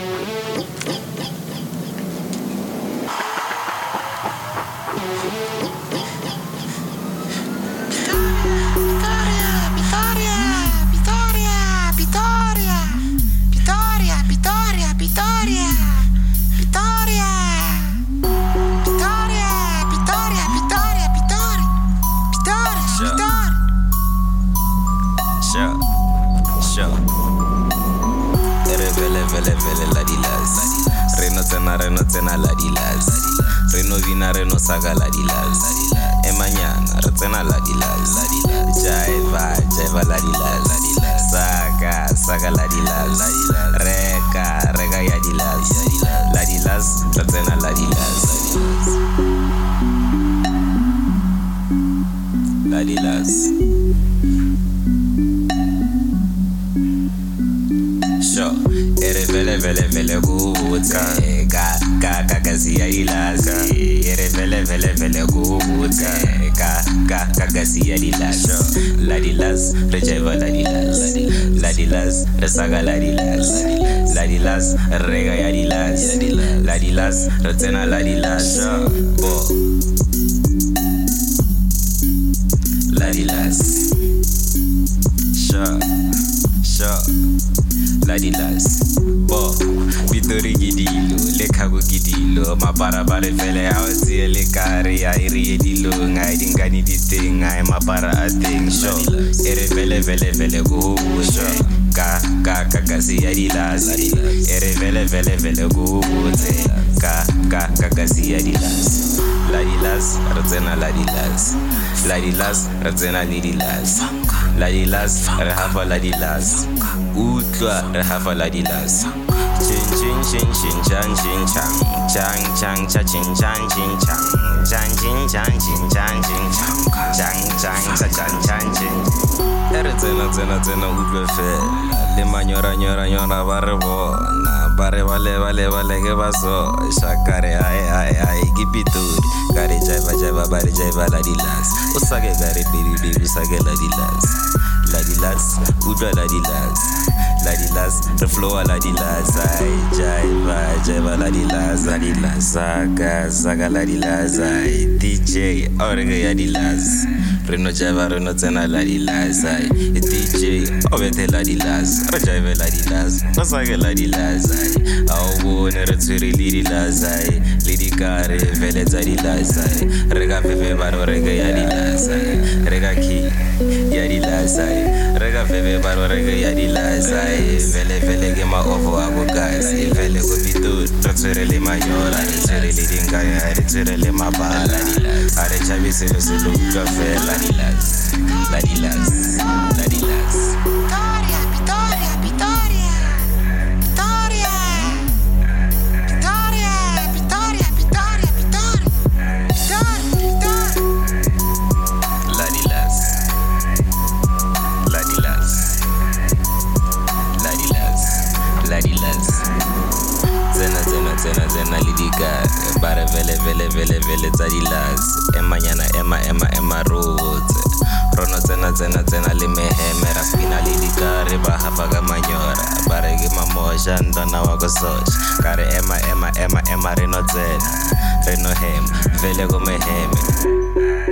Reno tsena ladilas. Reno vina reno saga ladilas. Emanyana re tsena ladilas. Jaiva ladilas. Saga ladilas. Reka yadilas. Ladilas re tsena ladilas. Ladilas. Ere vele gutsa Kagasi yadilazi Ere vele gutsa Kagasi yadilazi Ladilas Rejaiva ladilas Ladilas Resaga ladilas Ladilas Rega yadilas Ladilas Retena ladilas Bo Ladilas Ladilas Bo Pitori gidilo Lekago gidilo Mapara fele Awasi lekari Airi edilo Ngai dingani diting Ngai mapara ating Show Ere vele go Show Kagasi yadilas Ere vele go Kagasi yadilas Ladilas Razena ladilas Ladilas Razena lidilas Ladilas Rehafa ladilas Utla Rehafa ladilas Chin chang chang cha chin chang chang Zena utla fe Le manyora barbo Na bare vale que pasó Shakare ay kipitur Gare jaiva bare jaiva ladilas Usage gare biri usage ladilas Ladilas utla ladilas Ladilas the flow ladilas ay jaiva ladilas saga ladilas ay DJ orga ladilas Reno jaiva reno tsena ladilas ay DJ obete ladilas jaiva ladilas saga ladilas ay awu ne retsuri ladilas ay lidikare vele ladilas ay rega fefe baro rega ladilas ay rega ki ladilas ay rega fefe baro rega ladilas ay Vele que ma ofo ago guys Vele go pitu Tratsere le mayora Tratsere le dingaya Tratsere le mabala Are chavi se lo café Ladilas Zena lidika Bare vele zadilas Emma roots Rono zena limeheme Raspina lidika Riba hafaga manyora Bare gima moja Ndona wako sosh Kare Emma Reno zena Reno hem Vele go meheme